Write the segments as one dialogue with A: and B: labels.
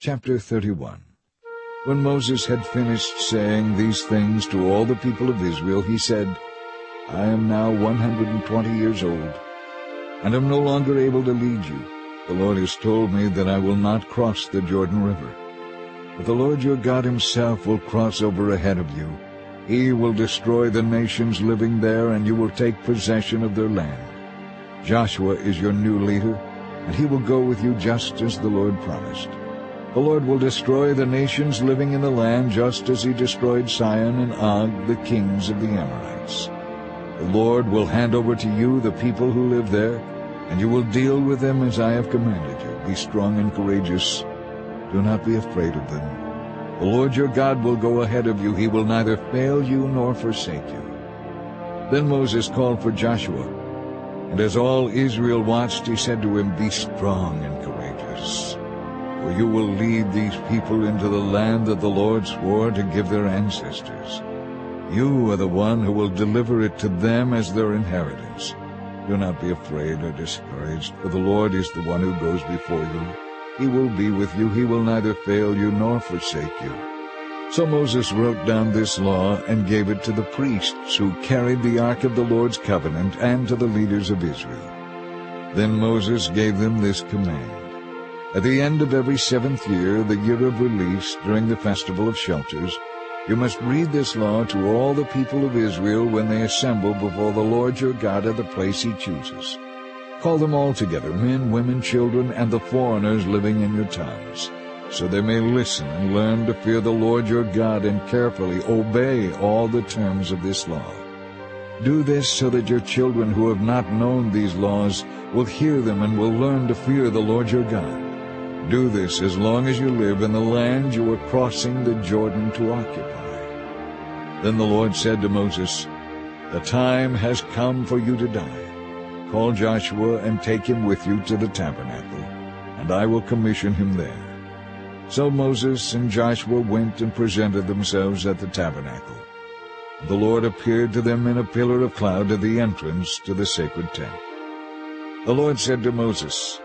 A: Chapter 31. When Moses had finished saying these things to all the people of Israel, he said, I am now 120 years old, and am no longer able to lead you. The Lord has told me that I will not cross the Jordan River. But the Lord your God himself will cross over ahead of you. He will destroy the nations living there, and you will take possession of their land. Joshua is your new leader, and he will go with you just as the Lord promised. The Lord will destroy the nations living in the land just as he destroyed Sihon and Og, the kings of the Amorites. The Lord will hand over to you the people who live there, and you will deal with them as I have commanded you. Be strong and courageous. Do not be afraid of them. The Lord your God will go ahead of you. He will neither fail you nor forsake you. Then Moses called for Joshua, and as all Israel watched, he said to him, Be strong and courageous, for you will lead these people into the land that the Lord swore to give their ancestors. You are the one who will deliver it to them as their inheritance. Do not be afraid or discouraged, for the Lord is the one who goes before you. He will be with you. He will neither fail you nor forsake you. So Moses wrote down this law and gave it to the priests who carried the ark of the Lord's covenant, and to the leaders of Israel. Then Moses gave them this command. At the end of every 7th year, the year of release, during the festival of shelters, you must read this law to all the people of Israel when they assemble before the Lord your God at the place he chooses. Call them all together, men, women, children, and the foreigners living in your towns, so they may listen and learn to fear the Lord your God and carefully obey all the terms of this law. Do this so that your children who have not known these laws will hear them and will learn to fear the Lord your God. Do this as long as you live in the land you are crossing the Jordan to occupy. Then the Lord said to Moses, The time has come for you to die. Call Joshua and take him with you to the tabernacle, and I will commission him there. So Moses and Joshua went and presented themselves at the tabernacle. The Lord appeared to them in a pillar of cloud at the entrance to the sacred tent. The Lord said to Moses,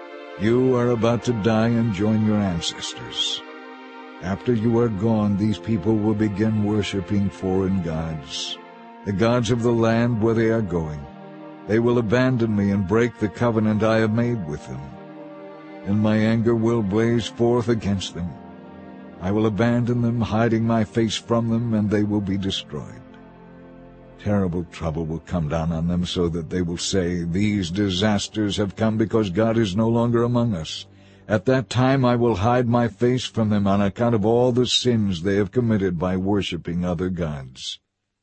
A: You are about to die and join your ancestors. After you are gone, these people will begin worshiping foreign gods, the gods of the land where they are going. They will abandon me and break the covenant I have made with them. And my anger will blaze forth against them. I will abandon them, hiding my face from them, and they will be destroyed. Terrible trouble will come down on them, so that they will say, These disasters have come because God is no longer among us. At that time I will hide my face from them on account of all the sins they have committed by worshiping other gods.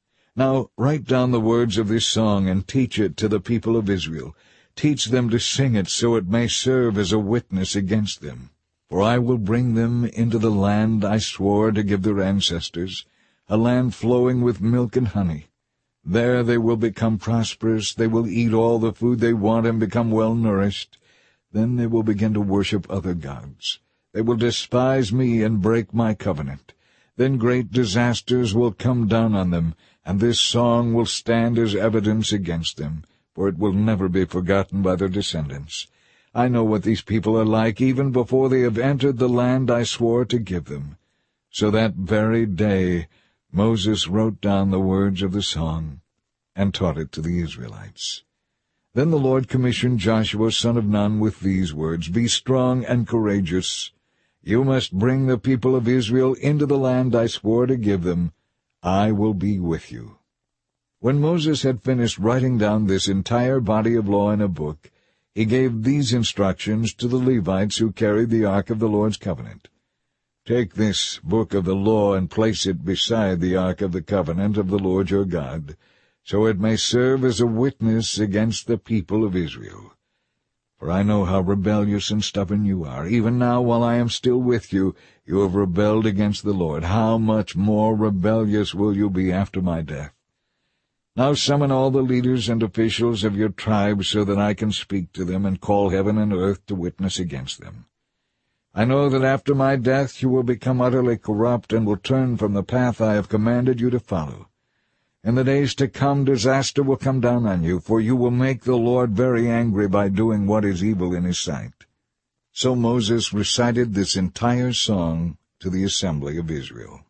A: Now write down the words of this song and teach it to the people of Israel. Teach them to sing it so it may serve as a witness against them. For I will bring them into the land I swore to give their ancestors, a land flowing with milk and honey. There they will become prosperous. They will eat all the food they want and become well-nourished. Then they will begin to worship other gods. They will despise me and break my covenant. Then great disasters will come down on them, and this song will stand as evidence against them, for it will never be forgotten by their descendants. I know what these people are like even before they have entered the land I swore to give them. So that very day Moses wrote down the words of the song and taught it to the Israelites. Then the Lord commissioned Joshua son of Nun with these words, Be strong and courageous. You must bring the people of Israel into the land I swore to give them. I will be with you. When Moses had finished writing down this entire body of law in a book, he gave these instructions to the Levites who carried the ark of the Lord's covenant. Take this book of the law and place it beside the ark of the covenant of the Lord your God, so it may serve as a witness against the people of Israel. For I know how rebellious and stubborn you are. Even now, while I am still with you, you have rebelled against the Lord. How much more rebellious will you be after my death? Now summon all the leaders and officials of your tribes so that I can speak to them and call heaven and earth to witness against them. I know that after my death you will become utterly corrupt and will turn from the path I have commanded you to follow. In the days to come disaster will come down on you, for you will make the Lord very angry by doing what is evil in his sight. So Moses recited this entire song to the assembly of Israel.